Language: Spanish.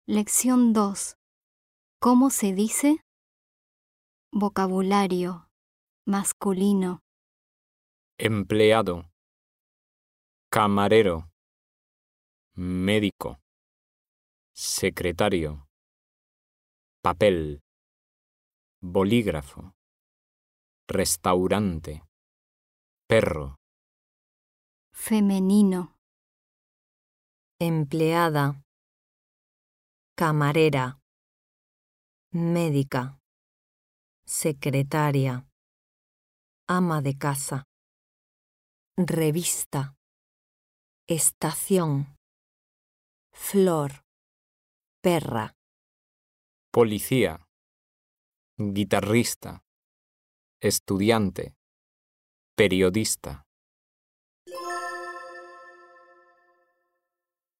Lección 2. ¿Cómo se dice? Vocabulario masculino. Empleado, camarero, médico, secretario, papel, bolígrafo, restaurante, perro, Femenino. Empleada, camarera, médica, secretaria, ama de casa, revista, estación, flor, perra, policía, guitarrista, estudiante, periodista.